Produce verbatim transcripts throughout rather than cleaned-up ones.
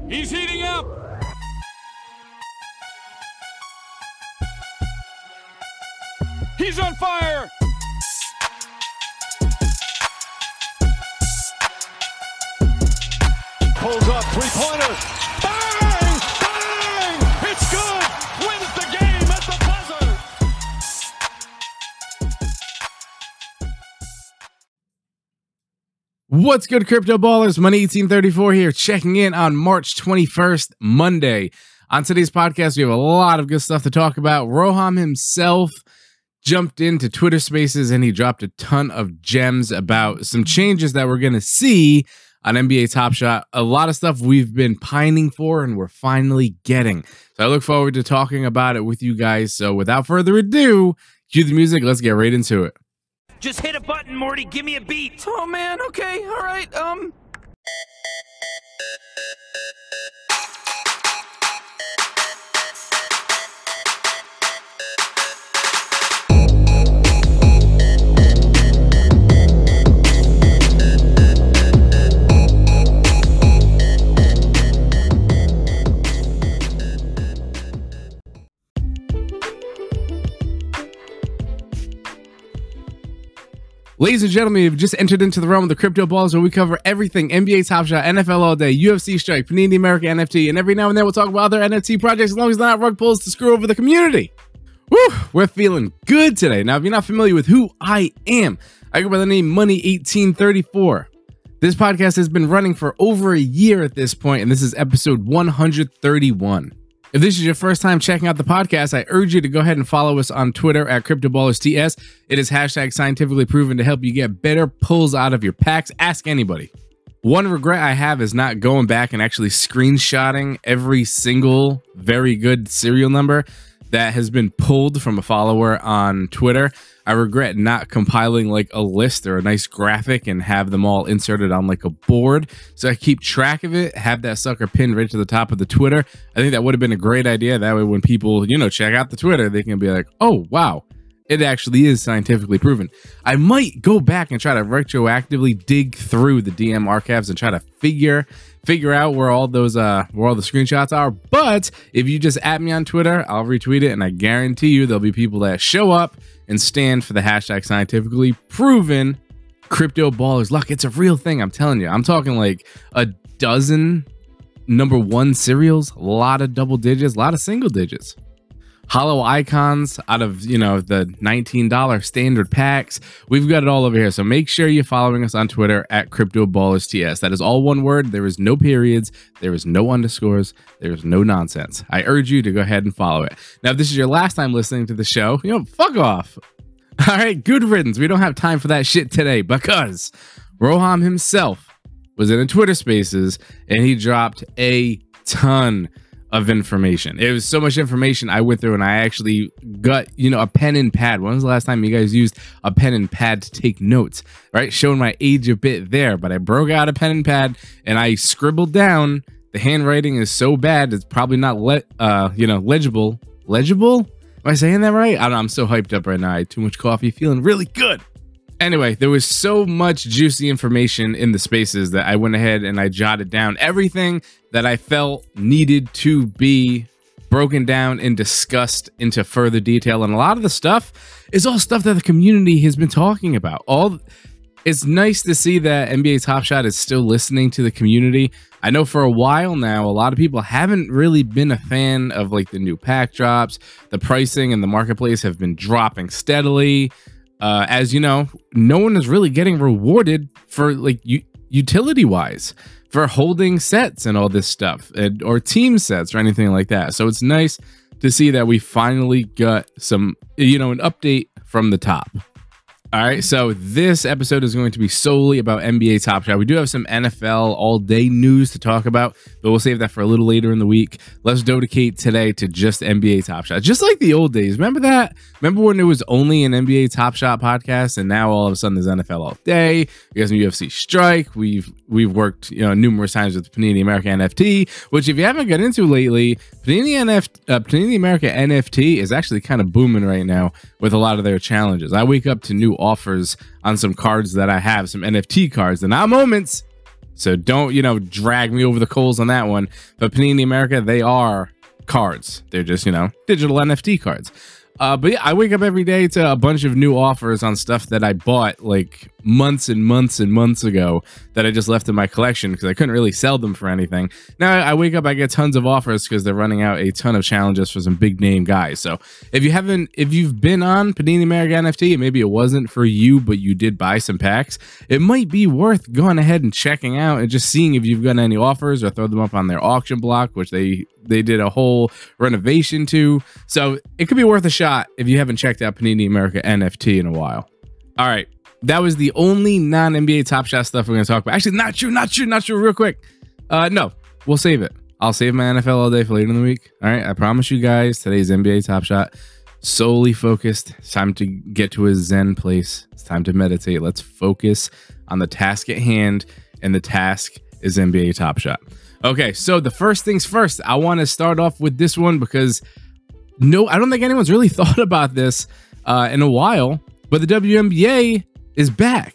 He's heating up. He's on fire. Pulls up three-pointer. Bang! Bang! It's good. Wins the game at the buzzer. What's good, crypto ballers? Money eighteen thirty-four here, checking in on March twenty-first, Monday. On today's podcast, we have a lot of good stuff to talk about. Roham himself jumped into Twitter Spaces and he dropped a ton of gems about some changes that we're going to see on N B A Top Shot. A lot of stuff we've been pining for and we're finally getting. So I look forward to talking about it with you guys. So without further ado, cue the music. Let's get right into it. Just hit a button, Morty. Give me a beat. Oh, man. Okay. All right. Um... Ladies and gentlemen, you've just entered into the realm of the Crypto Balls, where we cover everything N B A Top Shot, N F L All Day, U F C Strike, Panini America N F T, and every now and then we'll talk about other N F T projects as long as they're not rug pulls to screw over the community. Woo! We're feeling good today. Now, if you're not familiar with who I am, I go by the name Money eighteen thirty-four. This podcast has been running for over a year at this point, and this is episode one hundred thirty-one. If this is your first time checking out the podcast, I urge you to go ahead and follow us on Twitter at CryptoBallersTS. It is hashtag scientifically proven to help you get better pulls out of your packs. Ask anybody. One regret I have is not going back and actually screenshotting every single very good serial number that has been pulled from a follower on Twitter. I regret not compiling like a list or a nice graphic and have them all inserted on like a board so I keep track of it, have that sucker pinned right to the top of the Twitter. I think that would have been a great idea. That way when people, you know, check out the Twitter, they can be like, oh, wow, it actually is scientifically proven. I might go back and try to retroactively dig through the D M archives and try to figure figure out where all those uh where all the screenshots are. But if you just at me on Twitter, I'll retweet it, and I guarantee you there'll be people that show up and stand for the hashtag scientifically proven crypto ballers luck. It's a real thing, I'm telling you. I'm talking like a dozen number one serials, a lot of double digits, a lot of single digits. Hollow icons out of, you know, the nineteen dollar standard packs. We've got it all over here. So make sure you're following us on Twitter at CryptoBallersTS. That is all one word. There is no periods. There is no underscores. There is no nonsense. I urge you to go ahead and follow it. Now, if this is your last time listening to the show, you know, fuck off. All right, good riddance. We don't have time for that shit today because Roham himself was in a Twitter Spaces and he dropped a ton of information. It was so much information I went through and I actually got, you know, a pen and pad. When was the last time you guys used a pen and pad to take notes? Right? Showing my age a bit there, but I broke out a pen and pad and I scribbled down. The handwriting is so bad it's probably not le uh you know legible. Legible? Am I saying that right? I don't know. I'm so hyped up right now. I had too much coffee, feeling really good. Anyway, there was so much juicy information in the spaces that I went ahead and I jotted down everything that I felt needed to be broken down and discussed into further detail. And a lot of the stuff is all stuff that the community has been talking about. All it's nice to see that N B A Top Shot is still listening to the community. I know for a while now, a lot of people haven't really been a fan of like the new pack drops. The pricing and the marketplace have been dropping steadily. Uh, as you know, no one is really getting rewarded for like utility wise for holding sets and all this stuff, and, or team sets or anything like that. So it's nice to see that we finally got some, you know, an update from the top. All right, so this episode is going to be solely about N B A Top Shot. We do have some N F L all-day news to talk about, but we'll save that for a little later in the week. Let's dedicate today to just N B A Top Shot, just like the old days. Remember that? Remember when it was only an N B A Top Shot podcast, and now all of a sudden there's N F L all day. We got some U F C Strike. We've we've worked, you know, numerous times with Panini America N F T, which if you haven't got into lately, Panini N F uh, Panini America N F T is actually kind of booming right now with a lot of their challenges. I wake up to new offers on some cards that I have, some N F T cards, and now moments So don't, you know, drag me over the coals on that one. But Panini America, they are cards. They're just, you know, digital N F T cards. Uh, but yeah, I wake up every day to a bunch of new offers on stuff that I bought like months and months and months ago that I just left in my collection because I couldn't really sell them for anything. Now I wake up, I get tons of offers because they're running out a ton of challenges for some big name guys. So if you haven't, if you've been on Panini America N F T, and maybe it wasn't for you, but you did buy some packs, it might be worth going ahead and checking out and just seeing if you've got any offers or throw them up on their auction block, which they they did a whole renovation to. So it could be worth a shot if you haven't checked out Panini America N F T in a while. All right. That was the only non-N B A Top Shot stuff we're going to talk about. Actually, not true, not true, not true. Real quick. Uh, no, we'll save it. I'll save my N F L all day for later in the week. All right. I promise you guys, today's N B A Top Shot solely focused. It's time to get to a Zen place. It's time to meditate. Let's focus on the task at hand. And the task is N B A Top Shot. Okay, so the first things first, I want to start off with this one because no, I don't think anyone's really thought about this uh, in a while, but the W N B A is back.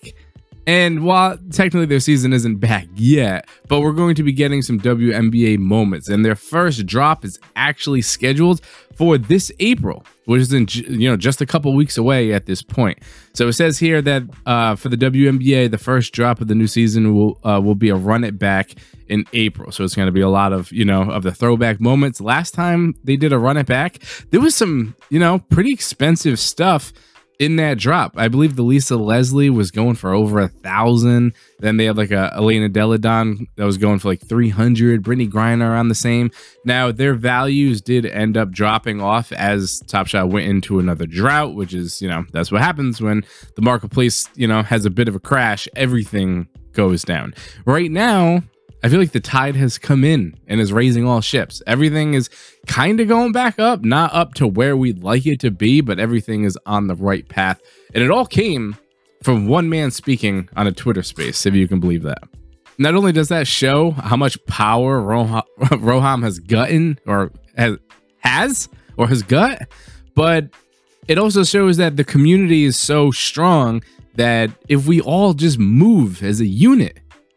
And while technically their season isn't back yet, but we're going to be getting some W N B A moments. And their first drop is actually scheduled for this April, which is in, you know, just a couple weeks away at this point. So it says here that uh, for the W N B A, the first drop of the new season will uh, will be a run it back in April. So it's going to be a lot of, you know, of the throwback moments. Last time they did a run it back, there was some, you know, pretty expensive stuff in that drop. I believe the Lisa Leslie was going for over a thousand. Then they had like a Elena Deladon that was going for like three hundred. Brittany Griner around the same. Now their values did end up dropping off as Top Shot went into another drought, which is, you know, that's what happens when the marketplace, you know, has a bit of a crash. Everything goes down. Right now, I feel like the tide has come in and is raising all ships. Everything is kind of going back up, not up to where we'd like it to be, but everything is on the right path. And it all came from one man speaking on a Twitter space, if you can believe that. Not only does that show how much power Roham, Roham has gotten or has, has or has got, but it also shows that the community is so strong that if we all just move as a unit,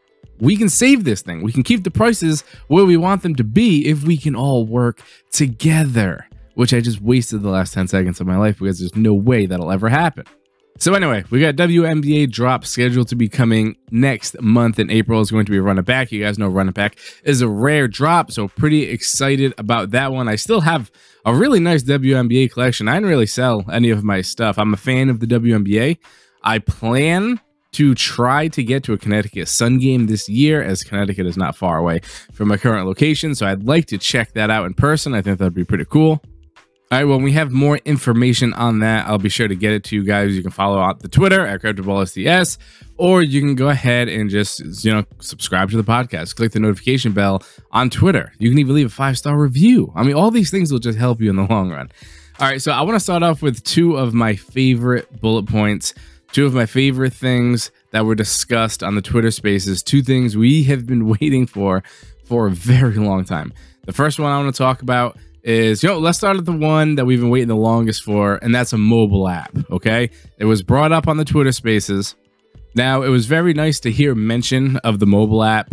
we can save this thing. We can keep the prices where we want them to be if we can all work together, which I just wasted the last ten seconds of my life because there's no way that'll ever happen. So anyway, we got W N B A drop scheduled to be coming next month in April. Is going to be Run It Back. You guys know Run It Back is a rare drop, so pretty excited about that one. I still have a really nice W N B A collection. I didn't really sell any of my stuff. I'm a fan of the W N B A. I plan to try to get to a Connecticut Sun game this year, as Connecticut is not far away from my current location. So I'd like to check that out in person. I think that'd be pretty cool. All right, when we have more information on that, I'll be sure to get it to you guys. You can follow out the Twitter at CryptoBallSTS, or you can go ahead and just, you know, subscribe to the podcast. Click the notification bell on Twitter. You can even leave a five-star review. I mean, all these things will just help you in the long run. All right, so I want to start off with two of my favorite bullet points. Two of my favorite things that were discussed on the Twitter Spaces. Two things we have been waiting for for a very long time. The first one I want to talk about is, you know, let's start at the one that we've been waiting the longest for, and that's a mobile app, okay? It was brought up on the Twitter Spaces. Now, it was very nice to hear mention of the mobile app.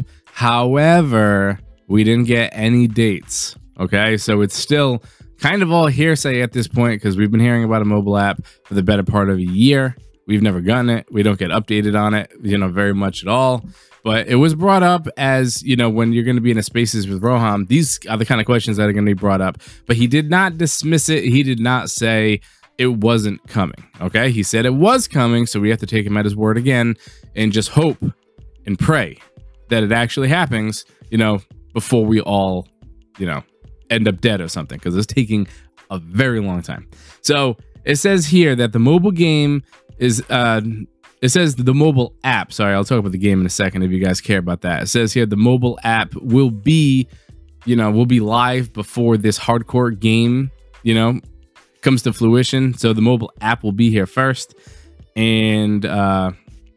However, we didn't get any dates, okay? So it's still kind of all hearsay at this point because we've been hearing about a mobile app for the better part of a year. We've never gotten it. We don't get updated on it, you know, very much at all. But it was brought up as, you know, when you're going to be in a spaces with Roham, these are the kind of questions that are going to be brought up. But he did not dismiss it. He did not say it wasn't coming. Okay. He said it was coming. So we have to take him at his word again and just hope and pray that it actually happens, you know, before we all, you know, end up dead or something, because it's taking a very long time. So it says here that the mobile game is uh it says the mobile app, sorry, I'll talk about the game in a second if you guys care about that. It says here the mobile app will be, you know, will be live before this hardcore game, you know, comes to fruition. So the mobile app will be here first, and uh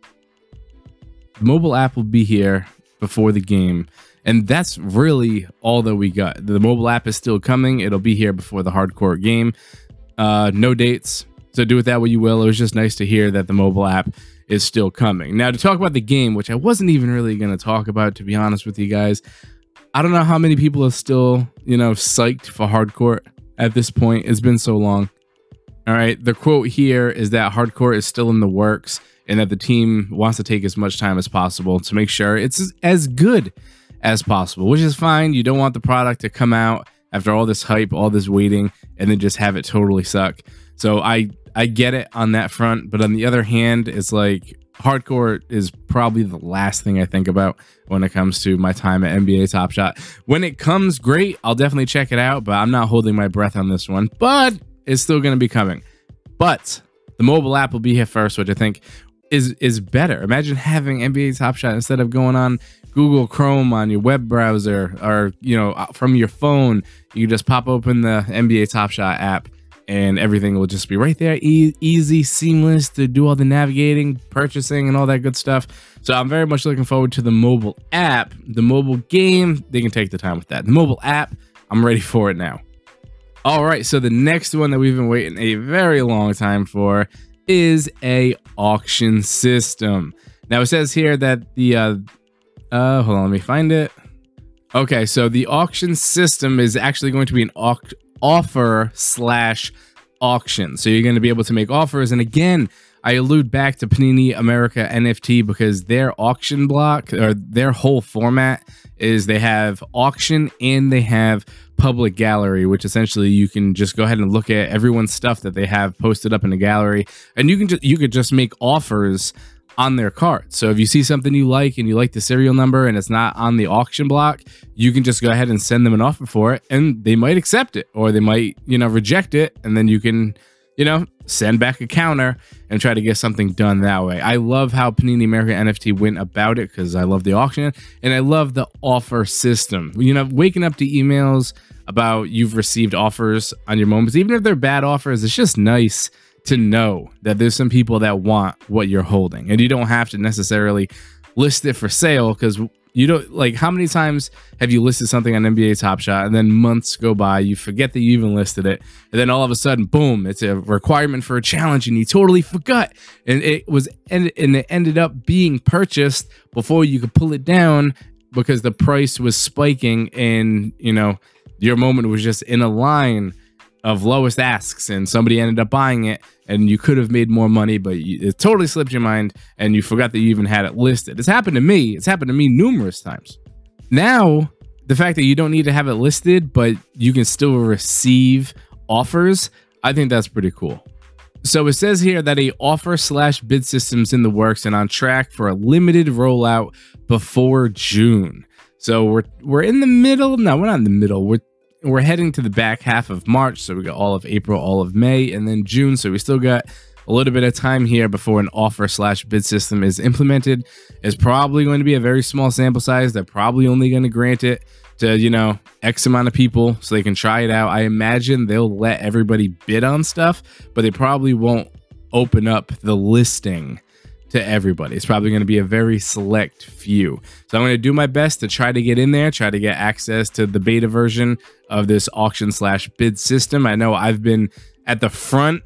the mobile app will be here before the game. And that's really all that we got. The mobile app is still coming. It'll be here before the hardcore game. Uh no dates. So do with that what you will. It was just nice to hear that the mobile app is still coming. Now, to talk about the game, which I wasn't even really going to talk about, to be honest with you guys, I don't know how many people are still, you know, psyched for Hardcore at this point. It's been so long. All right. The quote here is that Hardcore is still in the works and that the team wants to take as much time as possible to make sure it's as good as possible, which is fine. You don't want the product to come out after all this hype, all this waiting, and then just have it totally suck. So I, I get it on that front. But on the other hand, it's like Hardcore is probably the last thing I think about when it comes to my time at N B A Top Shot. When it comes, great. I'll definitely check it out, but I'm not holding my breath on this one. But it's still going to be coming. But the mobile app will be here first, which I think is is better. Imagine having N B A Top Shot instead of going on Google Chrome on your web browser, or you know, from your phone. You just pop open the N B A Top Shot app and everything will just be right there. E easy, seamless to do all the navigating, purchasing, and all that good stuff. So I'm very much looking forward to the mobile app. The mobile game, they can take the time with that. The mobile app, I'm ready for it now. All right, so the next one that we've been waiting a very long time for is a auction system. Now it says here that the uh uh hold on, let me find it. Okay, so the auction system is actually going to be an au offer slash auction. So you're going to be able to make offers. And again, I allude back to Panini America N F T because their auction block, or their whole format, is they have auction and they have public gallery, which essentially you can just go ahead and look at everyone's stuff that they have posted up in the gallery, and you can just you could just make offers on their cart. So if you see something you like and you like the serial number and it's not on the auction block, you can just go ahead and send them an offer for it, and they might accept it, or they might, you know, reject it, and then you can, you know, send back a counter and try to get something done that way. I love how Panini America N F T went about it because I love the auction and I love the offer system. You know, waking up to emails about you've received offers on your moments, even if they're bad offers, it's just nice to know that there's some people that want what you're holding, and you don't have to necessarily list it for sale, because you don't, like, how many times have you listed something on N B A Top Shot and then months go by, you forget that you even listed it, and then all of a sudden, boom, it's a requirement for a challenge and you totally forgot, and it was and, and it ended up being purchased before you could pull it down because the price was spiking, and you know, your moment was just in a line of lowest asks and somebody ended up buying it, and you could have made more money, but you, it totally slipped your mind and you forgot that you even had it listed. It's happened to me. It's happened to me numerous times. Now, the fact that you don't need to have it listed, but you can still receive offers, I think that's pretty cool. So it says here that a offer slash bid system's in the works and on track for a limited rollout before June. So we're we're in the middle. No, we're not in the middle. We're We're heading to the back half of March, so we got all of April, all of May, and then June. So we still got a little bit of time here before an offer slash bid system is implemented. It's probably going to be a very small sample size. They're probably only going to grant it to, you know, X amount of people so they can try it out. I imagine they'll let everybody bid on stuff, but they probably won't open up the listing to everybody. It's probably going to be a very select few. So I'm going to do my best to try to get in there, try to get access to the beta version of this auction slash bid system. I know I've been at the front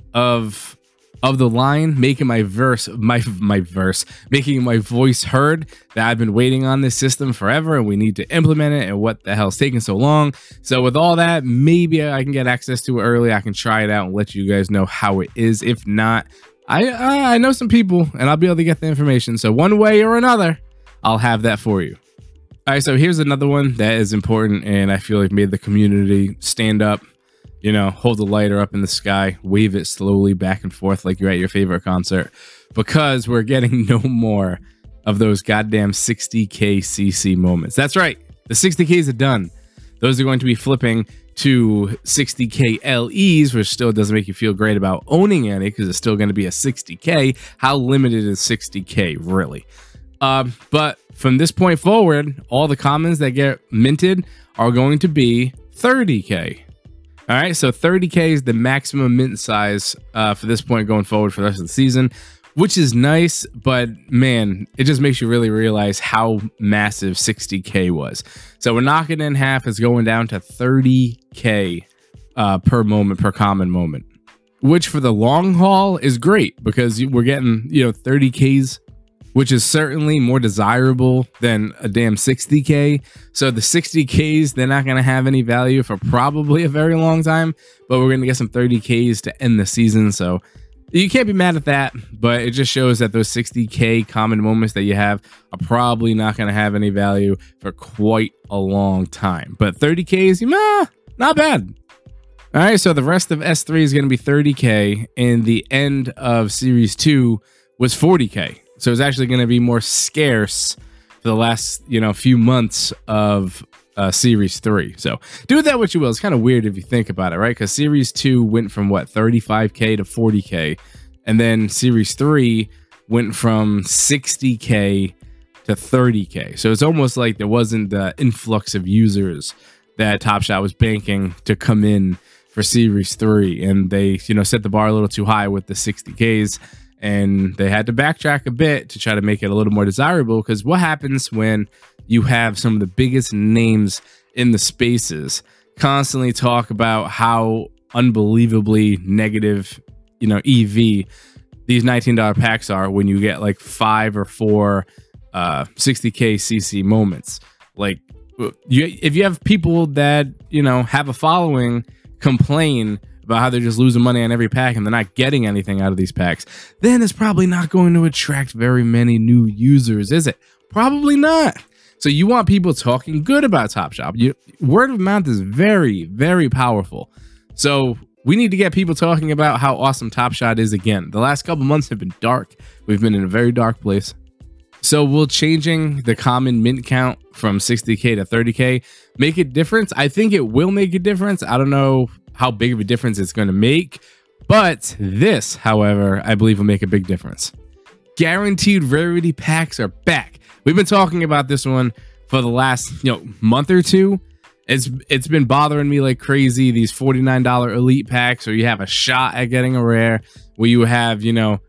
of of the line, making my verse, my my verse, making my voice heard that I've been waiting on this system forever and we need to implement it, and what the hell's taking so long. So with all that, maybe I can get access to it early. I can try it out and let you guys know how it is. If not, I, uh, I know some people and I'll be able to get the information. So one way or another, I'll have that for you. All right, so here's another one that is important and I feel like made the community stand up, you know, hold the lighter up in the sky, wave it slowly back and forth like you're at your favorite concert, because we're getting no more of those goddamn sixty K C C moments. That's right. The sixty Ks are done. Those are going to be flipping to sixty K L Es, which still doesn't make you feel great about owning any because it's still going to be a sixty K. How limited is sixty K, really? Um, but from this point forward, all the commons that get minted are going to be thirty K. All right, so thirty K is the maximum mint size uh, for this point going forward for the rest of the season, which is nice, but man, it just makes you really realize how massive sixty K was. So we're knocking it in half. It's going down to thirty K uh, per moment, per common moment. which for the long haul is great because we're getting, you know, thirty Ks, which is certainly more desirable than a damn sixty K. So the sixty Ks, they're not going to have any value for probably a very long time, but we're going to get some thirty Ks to end the season. So you can't be mad at that, but it just shows that those sixty K common moments that you have are probably not going to have any value for quite a long time. But thirty Ks, nah, not bad. All right, so the rest of S three is going to be thirty K, and the end of Series two was forty K. So it's actually going to be more scarce for the last, you know, few months of uh, Series three. So do with that what you will. It's kind of weird if you think about it, right? Because Series two went from what, thirty-five K to forty K, and then Series three went from sixty K to thirty K. So it's almost like there wasn't the influx of users that Top Shot was banking to come in for Series three, and they, you know, set the bar a little too high with the sixty Ks. And they had to backtrack a bit to try to make it a little more desirable, because what happens when you have some of the biggest names in the spaces constantly talk about how unbelievably negative, you know, E V these nineteen dollar packs are when you get like five or four uh, sixty K C C moments. Like, you, if you have people that, you know, have a following complain about how they're just losing money on every pack and they're not getting anything out of these packs, then it's probably not going to attract very many new users, is it? Probably not. So you want people talking good about Top Shot. You, word of mouth is very, very powerful. So we need to get people talking about how awesome Top Shot is again. The last couple months have been dark. We've been in a very dark place. So will changing the common mint count from sixty K to thirty K make a difference? I think it will make a difference. I don't know how big of a difference it's going to make, but this, however, I believe will make a big difference. Guaranteed rarity packs are back. We've been talking about this one for the last, you know, month or two. It's it's been bothering me like crazy. These forty-nine dollar elite packs, or you have a shot at getting a rare, where you have, you know,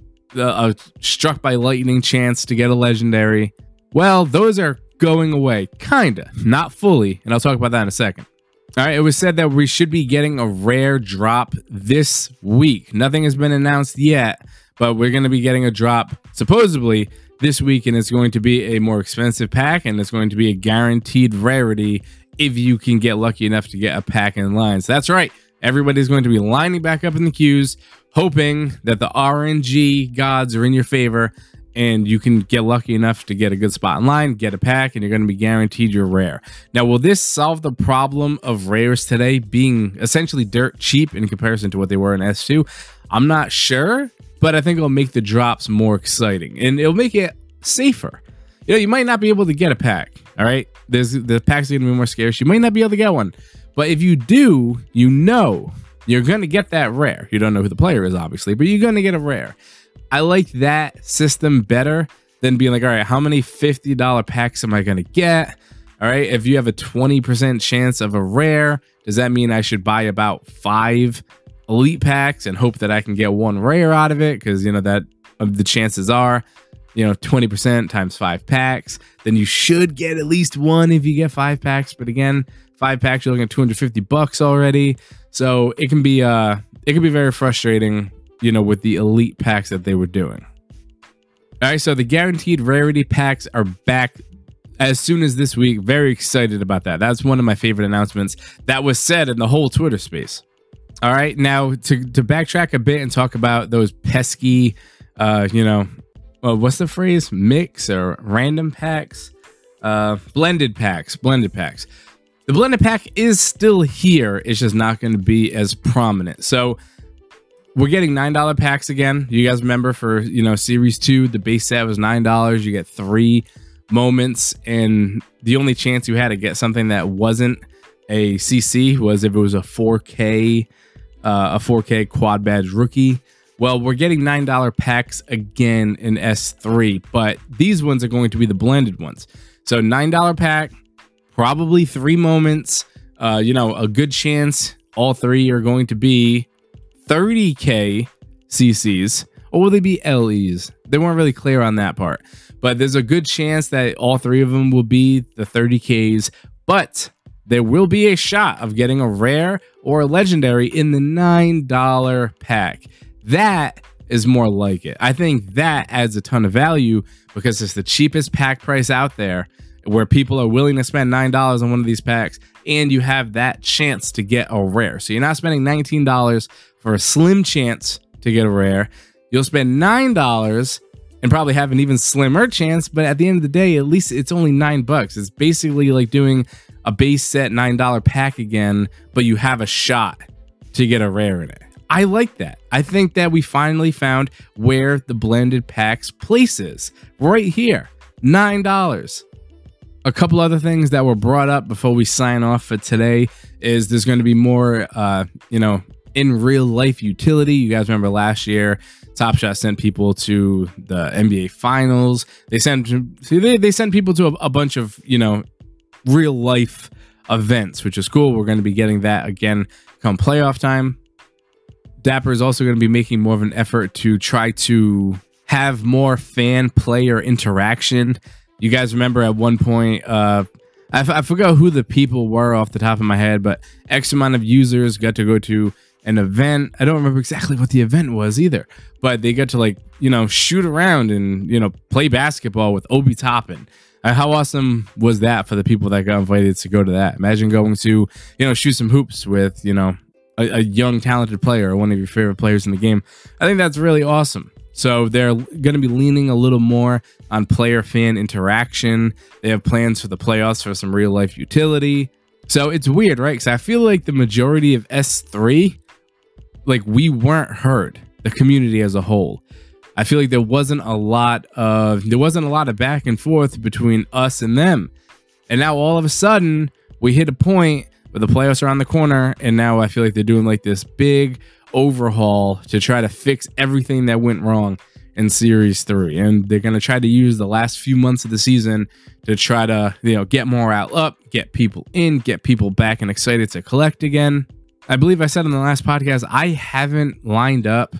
a, a struck by lightning chance to get a legendary. Well, those are going away, kinda, not fully, and I'll talk about that in a second. All right, it was said that we should be getting a rare drop this week. Nothing has been announced yet, but we're going to be getting a drop supposedly this week, and it's going to be a more expensive pack, and it's going to be a guaranteed rarity if you can get lucky enough to get a pack in line. So that's right. Everybody's going to be lining back up in the queues, hoping that the R N G gods are in your favor, and you can get lucky enough to get a good spot in line, get a pack, and you're going to be guaranteed your rare. Now, will this solve the problem of rares today being essentially dirt cheap in comparison to what they were in S two? I'm not sure, but I think it'll make the drops more exciting, and it'll make it safer. You know, you might not be able to get a pack, all right? There's, the packs are going to be more scarce. You might not be able to get one, but if you do, you know you're going to get that rare. You don't know who the player is, obviously, but you're going to get a rare. I like that system better than being like, all right, how many fifty dollar packs am I going to get? All right, if you have a twenty percent chance of a rare, does that mean I should buy about five elite packs and hope that I can get one rare out of it? Because, you know, that uh, the chances are, you know, twenty percent times five packs, then you should get at least one if you get five packs. But again, five packs, you're looking at two hundred fifty bucks already. So it can be, uh, it can be very frustrating, you know, with the elite packs that they were doing. All right, so the guaranteed rarity packs are back as soon as this week. Very excited about that. That's one of my favorite announcements that was said in the whole Twitter space. All right, now to, to backtrack a bit and talk about those pesky, uh, you know, well, what's the phrase? Mix or random packs? Uh, blended packs, blended packs. The blended pack is still here. It's just not going to be as prominent. So we're getting nine dollar packs again. You guys remember for, you know, Series two, the base set was nine dollars. You get three moments, and the only chance you had to get something that wasn't a C C was if it was a four K, uh, a four K quad badge rookie. Well, we're getting nine dollar packs again in S three, but these ones are going to be the blended ones. So nine dollar pack, probably three moments, uh, you know, a good chance all three are going to be thirty K C Cs, or will they be L Es? They weren't really clear on that part, but there's a good chance that all three of them will be the thirty Ks. But there will be a shot of getting a rare or a legendary in the nine dollar pack. That is more like it. I think that adds a ton of value because it's the cheapest pack price out there where people are willing to spend nine dollars on one of these packs, and you have that chance to get a rare. So you're not spending nineteen dollars for a slim chance to get a rare. You'll spend nine dollars and probably have an even slimmer chance, but at the end of the day, at least it's only nine bucks. It's basically like doing a base set nine dollar pack again, but you have a shot to get a rare in it. I like that. I think that we finally found where the blended packs place is, right here, nine dollars. A couple other things that were brought up before we sign off for today is there's going to be more, uh, you know, in real life utility. You guys remember last year, Top Shot sent people to the N B A Finals. They sent, see, they, they sent people to a, a bunch of, you know, real life events, which is cool. We're going to be getting that again come playoff time. Dapper is also going to be making more of an effort to try to have more fan player interaction. You guys remember at one point, uh, I, f I forgot who the people were off the top of my head, but X amount of users got to go to an event. I don't remember exactly what the event was either, but they got to, like, you know, shoot around and, you know, play basketball with Obi Toppin. Uh, how awesome was that for the people that got invited to go to that? Imagine going to, you know, shoot some hoops with, you know, a, a young talented player or one of your favorite players in the game. I think that's really awesome. So they're going to be leaning a little more on player fan interaction. They have plans for the playoffs for some real life utility. So it's weird, right? Because I feel like the majority of S three, like, we weren't heard, the community as a whole. I feel like there wasn't a lot of there wasn't a lot of back and forth between us and them. And now all of a sudden we hit a point where the playoffs are on the corner, and now I feel like they're doing like this big overhaul to try to fix everything that went wrong in series three. And they're going to try to use the last few months of the season to try to, you know, get morale up, get people in, get people back and excited to collect again. I believe I said in the last podcast, I haven't lined up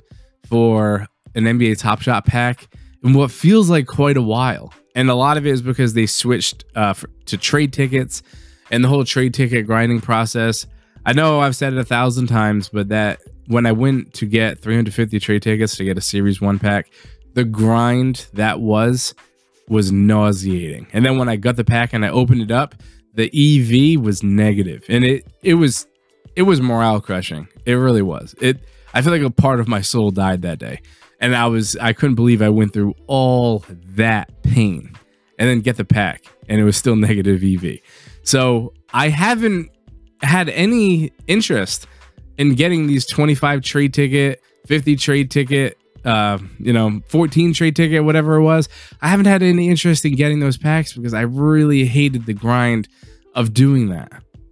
for an N B A Top Shot pack in what feels like quite a while. And a lot of it is because they switched uh, for, to trade tickets and the whole trade ticket grinding process. I know I've said it a thousand times, but that when I went to get three hundred fifty trade tickets to get a Series one pack, the grind that was, was nauseating. And then when I got the pack and I opened it up, the E V was negative. And it, it was, it was morale crushing. It really was. It, I feel like a part of my soul died that day. And I was, I couldn't believe I went through all that pain and then get the pack and it was still negative E V. So I haven't had any interest in getting these twenty-five trade ticket, fifty trade ticket, uh, you know, fourteen trade ticket, whatever it was. I haven't had any interest in getting those packs because I really hated the grind of doing that.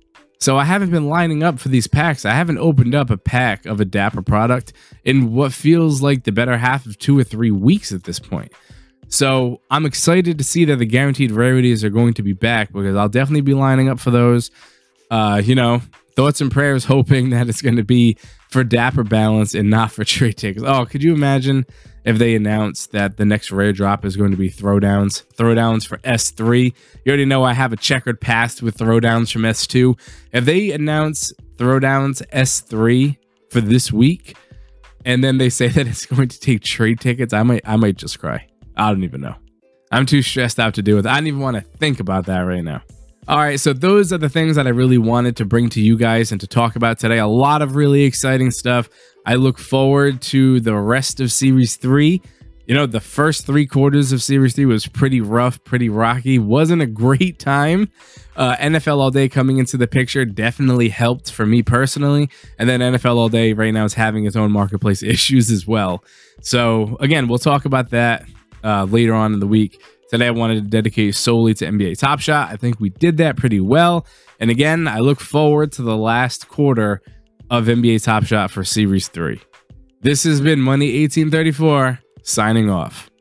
So I haven't been lining up for these packs. I haven't opened up a pack of a Dapper product in what feels like the better half of two or three weeks at this point. So I'm excited to see that the guaranteed rarities are going to be back because I'll definitely be lining up for those. Uh, you know, thoughts and prayers hoping that it's going to be for Dapper balance and not for trade tickets. Oh, could you imagine if they announced that the next rare drop is going to be throwdowns, throwdowns for S three? You already know I have a checkered past with throwdowns from S two. If they announce throwdowns S three for this week, and then they say that it's going to take trade tickets, I might, I might just cry. I don't even know. I'm too stressed out to deal with it. I don't even want to think about that right now. All right, so those are the things that I really wanted to bring to you guys and to talk about today. A lot of really exciting stuff. I look forward to the rest of Series three. You know, the first three quarters of Series three was pretty rough, pretty rocky. Wasn't a great time. Uh, N F L All Day coming into the picture definitely helped for me personally. And then N F L All Day right now is having its own marketplace issues as well. So, again, we'll talk about that uh, later on in the week. Today, I wanted to dedicate solely to N B A Top Shot. I think we did that pretty well. And again, I look forward to the last quarter of N B A Top Shot for Series three. This has been Money eighteen thirty-four, signing off.